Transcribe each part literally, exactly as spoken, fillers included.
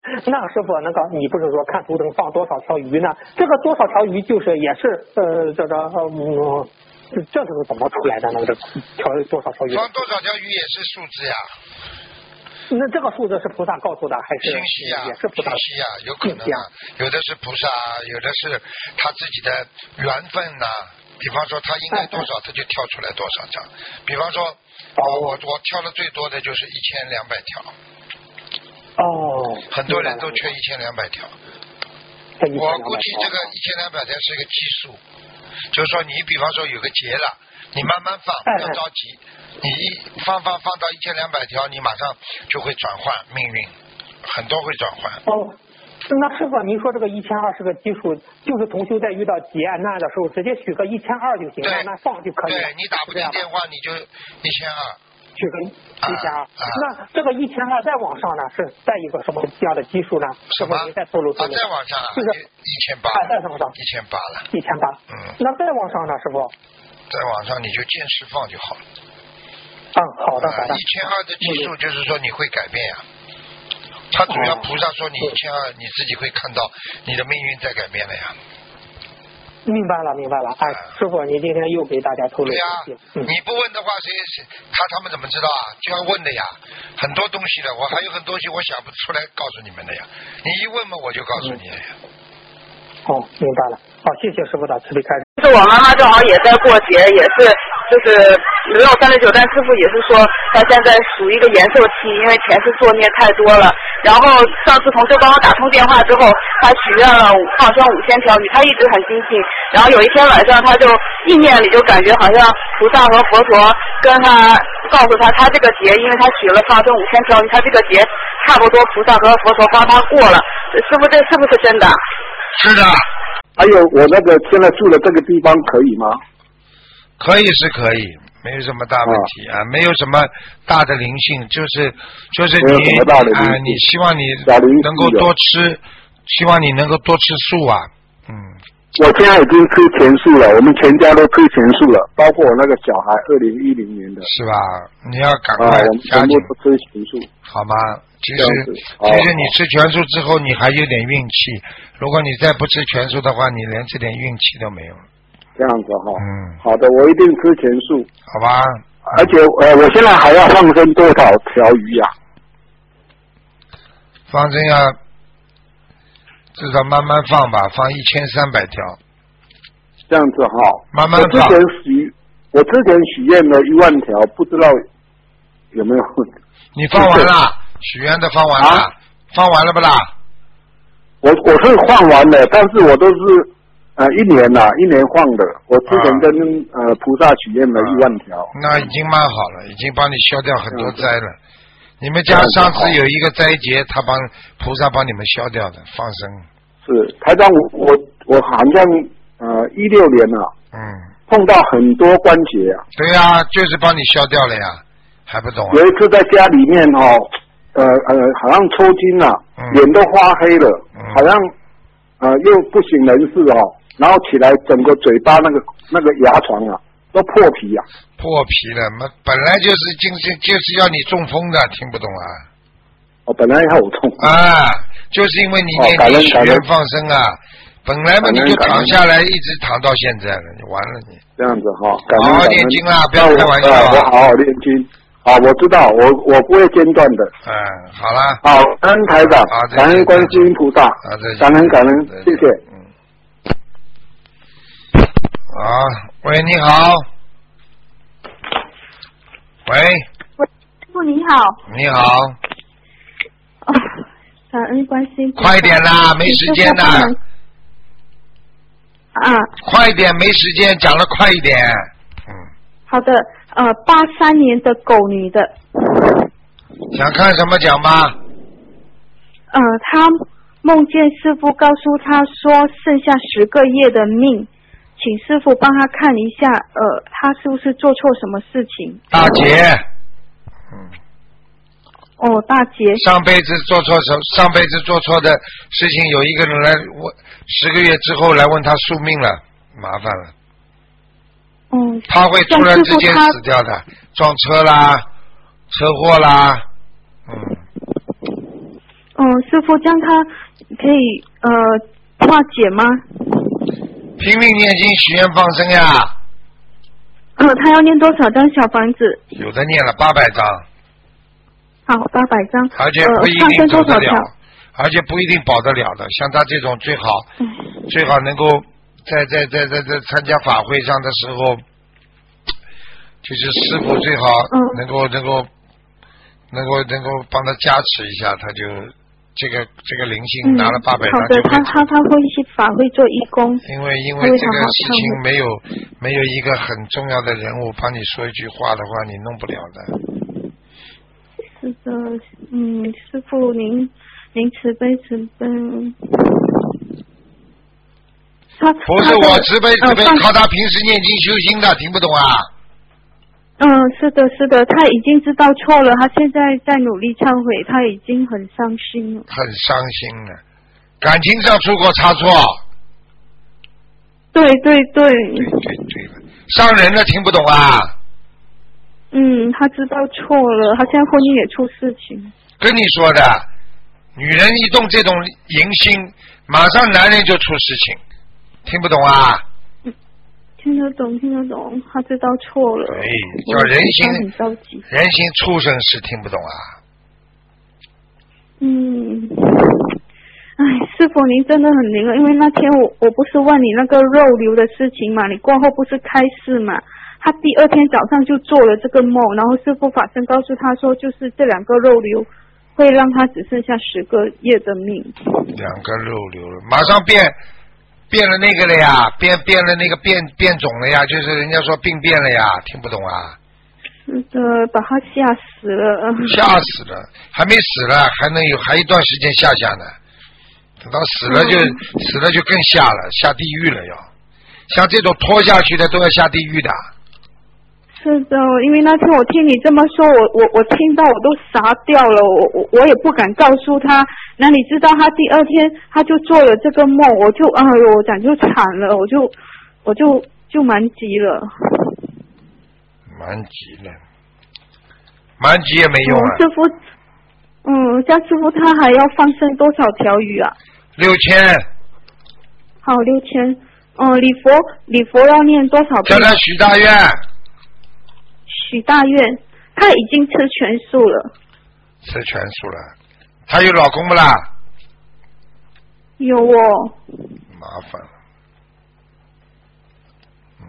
那师傅，那个你不是说看图腾放多少条鱼呢？这个多少条鱼就是也是呃这个嗯。这是怎么出来的呢？这条多少条鱼？ 放多少条鱼也是数字呀。 那这个数字是菩萨告诉的，还是信息啊？ 也是菩萨信息啊，有可能啊。有的是菩萨，有的是他自己的缘分呐、啊。比方说他应该多少，他就跳出来多少张。比方说，我我我跳的最多的就是一千两百条。 哦。 很多人都缺一千两百条。我估计这个一千两百条是一个基数。就是说，你比方说有个结了，你慢慢放，不要着急。你一放放放到一千两百条，你马上就会转换命运，很多会转换。 哦，那师傅，您说这个一千二是个基数，就是同修在遇到劫难的时候，直接许个一千二就行，慢慢放就可以了。 对，你打不进电话，你就一千二。 许个一千二，那这个一千二再往上呢，是在一个什么样的基数呢？ 什么？ 您再透露透露。 再往上就是一千八。 再往上。 一千八了。 一千八。嗯。那再往上呢，师傅？ 再往上你就见释放就好了。 嗯，好的好的。 一千二的基数就是说你会改变呀。他主要菩萨说你一千二，你自己会看到你的命运在改变了呀。 明白了，明白了。哎，师傅，你今天又给大家透露。 对呀、啊嗯，你不问的话，谁谁他他们怎么知道啊？就要问的呀，很多东西的，我还有很多东西我想不出来告诉你们的呀。你一问嘛，我就告诉你了呀。 哦，明白了。好，谢谢师傅的慈悲开示。 是我妈妈正好也在过节，也是就是没有三十九，但师傅也是说她现在属于一个延寿期，因为前世作孽太多了。然后上次同事帮我打通电话之后，她许愿了放生五千条鱼，她一直很精进。然后有一天晚上，她就意念里就感觉好像菩萨和佛陀跟她告诉她，她这个节，因为她许了放生五千条鱼，她这个节差不多菩萨和佛陀帮她过了。师傅，这是不是真的？ 是的。 还有我那个现在住的这个地方可以吗？ 可以是可以，没有什么大问题啊，啊没有什么大的灵性，就是就是你啊、呃，你希望你能够多吃，希望你能够多吃素啊，嗯。 我现在已经吃全素了，我们全家都吃全素了，包括我那个小孩，二零一零年的。 是吧？你要赶快加紧。不吃全素。 好吗？其实其实你吃全素之后，你还有点运气。如果你再不吃全素的话，你连这点运气都没有。 这样子哈。 嗯。 好的，我一定吃全素。 好吧。 而且呃，我现在还要放生多少条鱼呀、啊？ 放生要至少慢慢放吧，放一千三百条。 这样子哈。 慢慢放。 我之前许我之前许愿了一万条，不知道有没有？ 你放完了，许愿的放完了、啊，放完了不啦？ 我我是放完了，但是我都是呃一年呐、啊，一年放的。我之前跟、啊、呃菩萨许愿了一万条、啊。 那已经蛮好了，已经帮你消掉很多灾了。你们家上次有一个灾劫，他帮菩萨帮你们消掉的，放生。 是台长，我我我好像呃一六年啊， 嗯， 碰到很多关节啊。 对呀、啊，就是帮你消掉了呀。还不懂、啊。 有一次在家里面哦，呃呃，好像抽筋了、啊，脸、嗯、都发黑了，嗯、好像呃又不省人事哦，然后起来整个嘴巴那个那个牙床啊都破皮啊。 破皮了嘛，本来就是精神就是要你中风的，听不懂啊？ 哦，本来要我中风啊，就是因为你念经许愿放生啊，本来嘛你就躺下来一直躺到现在了，你完了你。 这样子哈、哦， 好好念经啦，不要开玩笑、 啊。我好好念经。好，我知道，我我不会间断的。 嗯，好了。 好，感恩台长，感恩观世音菩萨，感恩感恩，谢谢。 嗯。好，喂，你好。喂。 喂，师傅你好。 你好。 哦，感恩观世音菩萨。 快点啦，没时间啦。 啊。 快点，没时间，讲的快一点。嗯。 好的。呃，八三年的狗女的， 想看什么讲吧？ 呃，她梦见师父告诉她说剩下十个月的命，请师父帮她看一下，呃，她是不是做错什么事情？ 大劫。嗯。 哦，大劫。 上辈子做错什？上辈子做错的事情，有一个人来问，十个月之后来问他宿命了，麻烦了。 嗯， 他会突然之间死掉的，撞车啦，车祸啦，嗯。 嗯，师傅，这样他可以呃化解吗？ 拼命念经许愿放生呀。 呃，他要念多少张小房子？ 有的念了八百张。 好，八百张。 而且不一定走得了，呃、而且不一定保得了的。像他这种最好，嗯、最好能够在在在在在参加法会上的时候，就是师父最好能够、嗯、能够能够能够帮他加持一下，他就这个这个灵性拿了八百张就会、 嗯、好的，他他他会去法会做义工。 因为因为这个事情没有没有一个很重要的人物帮你说一句话的话，你弄不了的。 是的，嗯，师父您您慈悲慈悲。他不是我慈悲慈悲，呃、靠他平时念经修心的，听不懂啊？ 嗯，是的，是的，他已经知道错了，他现在在努力忏悔，他已经很伤心了。 很伤心了，感情上出过差错。 对对对。 对对对了，伤人了，听不懂啊？ 嗯，他知道错了，他现在婚姻也出事情。 跟你说的，女人一动这种淫心，马上男人就出事情，听不懂啊？ 嗯，听得懂，听得懂，他知道错了。 对，叫人心很着急， 人心畜生是听不懂啊。 嗯，哎，师父您真的很灵了，因为那天我我不是问你那个肉瘤的事情嘛，你过后不是开示嘛？他第二天早上就做了这个梦，然后师父法身告诉他说，就是这两个肉瘤会让他只剩下十个月的命。 两个肉瘤了，马上变变了那个了呀，变变了那个变变种了呀，就是人家说病变了呀，听不懂啊？ 是的，把他吓死了。 吓死了，还没死了，还能有还一段时间下下呢。等到死了就、嗯、死了就更下了，下地狱了要。像这种拖下去的都要下地狱的。 是的，因为那天我听你这么说，我我我听到我都傻掉了，我我我也不敢告诉他。那你知道他第二天他就做了这个梦，我就哎呦，我讲就惨了，我就我就就蛮急了。 蛮急了，蛮急也没用啊。 师傅，嗯，像师傅他还要放生多少条鱼啊？ 六千。 好，六千。嗯，礼佛礼佛要念多少遍？ 叫他许大愿。 许大愿，他已经吃全素了。 吃全素了，他有老公不啦？ 有哦。 麻烦了。嗯，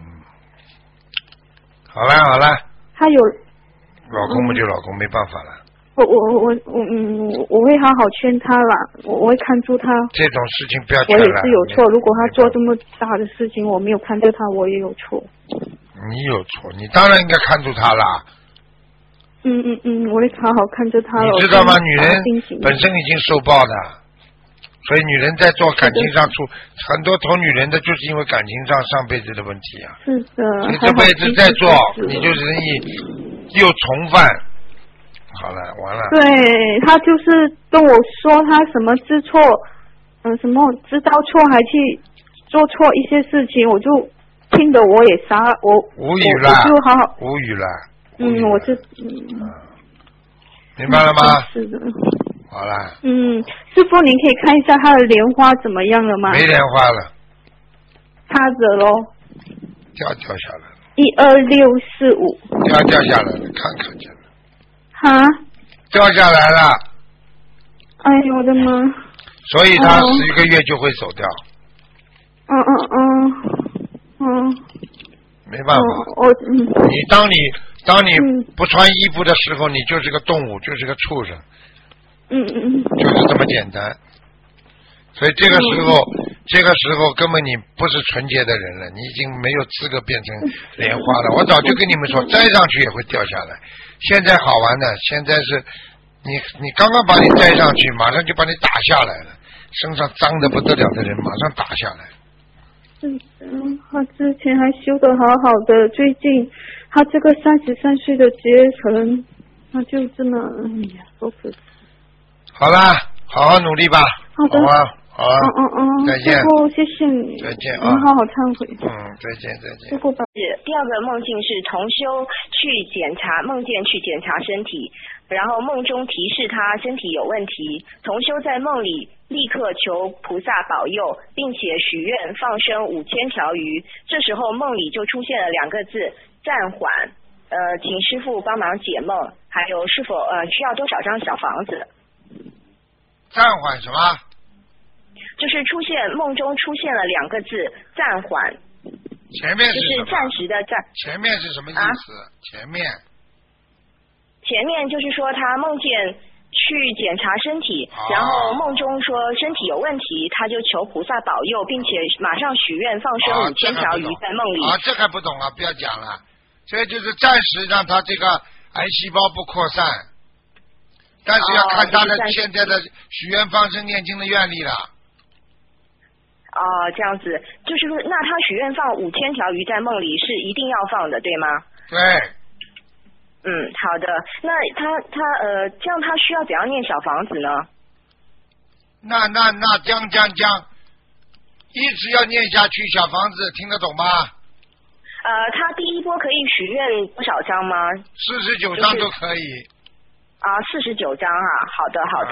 好了好了。 他有。 老公不就老公，嗯、没办法了。 我我我我嗯，我会好好劝他啦，我我会看住他。 这种事情不要劝了。 我也是有错，如果他做这么大的事情，我没有看住他，我也有错。 你有错，你当然应该看住他啦。 嗯嗯嗯，我会好好看着他了。 你知道吗？女人本身已经受报的，所以女人在做感情上出很多投女人的，就是因为感情上上辈子的问题啊。 是的。 你这辈子在做，你就是你又重犯。好了，完了。 对，他就是跟我说他什么知错，嗯、呃，什么知道错还去做错一些事情，我就。听得我也傻，我无语了， 我就好好无语了。 嗯，我是嗯， 明白了吗？ 是的。 好了。 嗯，师傅，您可以看一下他的莲花怎么样了吗？ 没莲花了。 插着咯。 掉掉下来了。 一二六四五。 掉掉下来了，看看见了。 哈？ 掉下来了。 哎呦我的妈！ 所以他十一个月就会走掉。 嗯嗯嗯。嗯， 没办法。 我嗯， 你当你当你不穿衣服的时候，你就是个动物，就是个畜生。 嗯嗯。 就是这么简单。所以这个时候，嗯、这个时候根本你不是纯洁的人了，你已经没有资格变成莲花了。我早就跟你们说，摘上去也会掉下来。现在好玩的，现在是你你刚刚把你摘上去，马上就把你打下来了。身上脏的不得了的人，马上打下来。 嗯，他之前还修得好好的，最近他这个三十三岁的劫层，他就这么，哎呀，多可惜。 好啦，好好努力吧。 好的。 好啊，好啊。 嗯嗯嗯。 再见。 师傅，谢谢你。 再见啊。 你好好忏悔。 嗯，再见再见。 师傅吧。 第二个梦境是同修去检查，梦见去检查身体。 然后梦中提示他身体有问题，同修在梦里立刻求菩萨保佑，并且许愿放生五千条鱼。这时候梦里就出现了两个字暂缓，呃，请师父帮忙解梦，还有是否呃需要多少张小房子？ 暂缓什么？ 就是出现梦中出现了两个字暂缓。 前面是就是暂时的暂。 前面是什么意思？啊、前面。 前面就是说他梦见去检查身体， 啊、 然后梦中说身体有问题，他就求菩萨保佑，并且马上许愿放生五千条鱼在梦里。 啊，这还不懂啊！不要讲了，这就是暂时让他这个癌细胞不扩散，但是要看他的现在的许愿放生念经的愿力了。 哦，这样子，就是说，那他许愿放五千条鱼在梦里是一定要放的，对吗？ 对。 嗯，好的。那他他呃，这样他需要怎样念小房子呢？ 那那那将将将，一直要念下去，小房子听得懂吗？ 呃，他第一波可以许愿多少张吗？ 四十九张都可以。 啊，四十九张啊，好的好的。